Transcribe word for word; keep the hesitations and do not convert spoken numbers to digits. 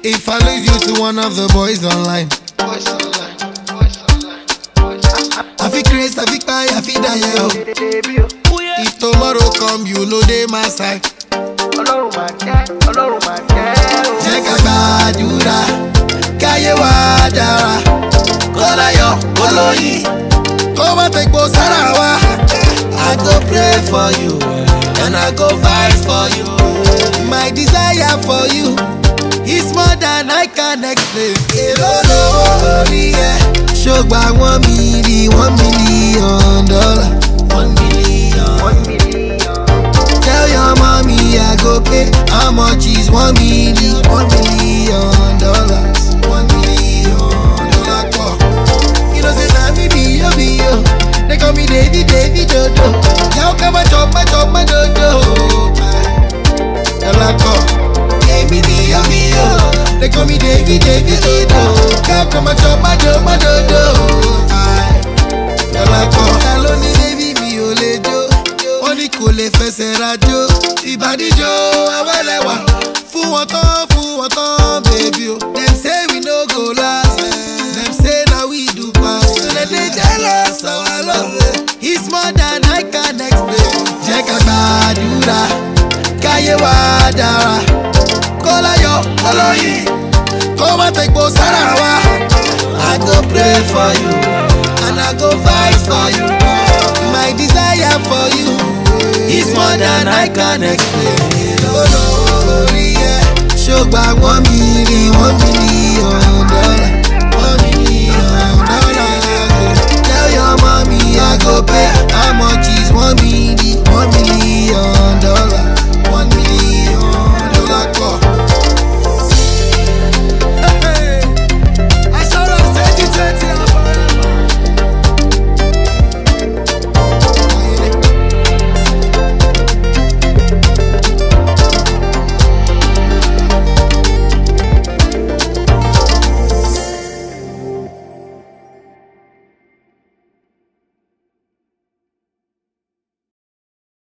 If I lose you to one of the boys online, boys online, boys online, boys online. I feel crazy, I feel cry, I feel die. If tomorrow come, you know they my side. Ọlọ́run máa jẹ́, Ọlọ́run máa jẹ́. Jẹ́ ká gbàdúrà, káyé wa dára. Kọ́láyọ̀, olóyin, kó má tẹ̀gbọ́ sára wa. I go pray for you, and I go fight for you. My desire for you is more than I can explain. Èlòlò orí ẹ̀, ṣògbà one million, one million dollar, one million, One million. Tell your mommy I go pay. How much is one million? One million dollars. One million dollar call. You know say na me be yo be yo. They call me Davy Davy Dodo. Now come and chop my chop my dodo. Dollar call. Davy be yo be yo. They call me Davy Davy Dodo. Now come and chop my chop my dodo. Dollar call. Hello ni Davy mi o le jo. Oni kò lè fẹsẹ̀ rajó, ìbàdíjọ́ awẹ́lẹ́wà. Fún wọn tán, fún wọn tán, baby o. Dem say we no go last, dem say na we do pass. So dem dey jealous of our love, it's more than I can explain. Jẹ́ ká gbàdúrà, káyé wa dára. Kọ́láyọ̀, olóyin, kó má tẹ̀gbọ́ sára wa. I go pray for you, and I go fight for you. My desire for you is more than I can explain. Olórí ẹ̀, ṣògbà one million, one million.